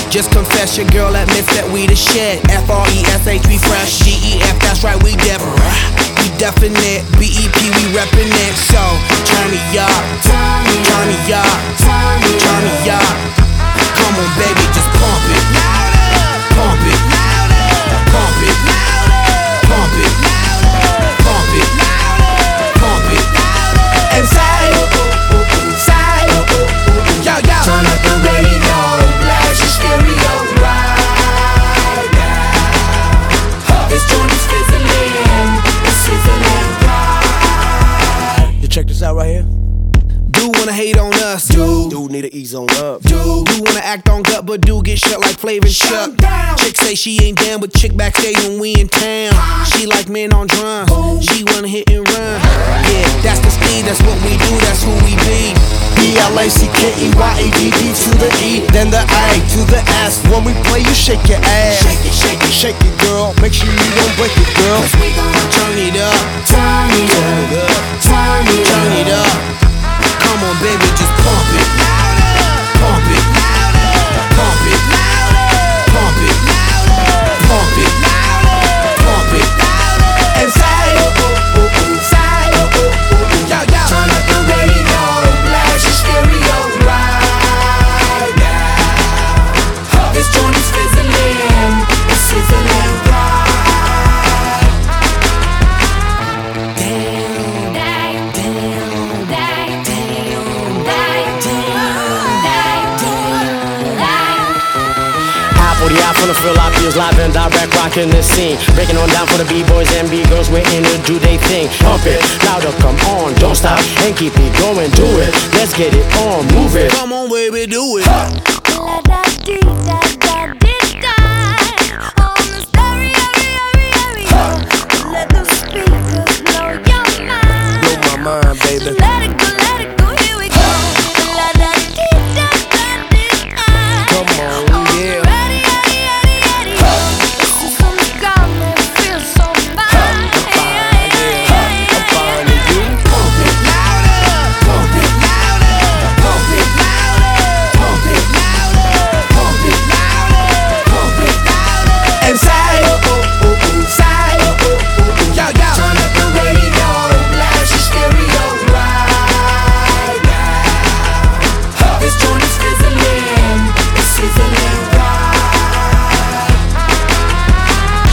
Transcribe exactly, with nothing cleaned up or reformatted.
Just confess your girl admits that we the shit. F R E S H, we fresh. G E F, that's right, we def. We definite. B E P, we reppin' it. So, turn me up, turn me up, turn me up. Come on, baby, just pump it, pump it, pump it, pump it, pump it, pump it, and say, say, yo, yo. Turn up the radio, blast your stereo right now. This joint is fizzling, it's sizzling right. You check this out right here. Do wanna hate on us, Dude, dude need to ease on up. Dude, do wanna act on gut, but do get shut like Flavor and Chuck. Chick say she ain't down, but chick backstage when we in town. She like men on drums, she wanna hit and run. Yeah, that's the speed, that's what we do, that's who we be. B L A C K E Y A D D to the E, then the A to the S. When we play, you shake your ass. Shake it, shake it, Shake it, girl. Make sure you don't break it, girl. Cause we gon' turn it up, turn it up, turn it up, turn it up. Come on, baby, just pump it, pump it, pump it, pump it, pump it, pump it, and say, say, yo, yo. turn up the radio, blast your stereo right now. This joint is fizzling, it's sizzling right. forty-out from the Philippines, live and direct, rocking the scene. Breaking on down for the B-boys and B-girls, we're in to do they thing. Pump it, louder, come on, don't stop, and keep it going, do it. Let's get it on, move it. Come on, baby, do it. La da dee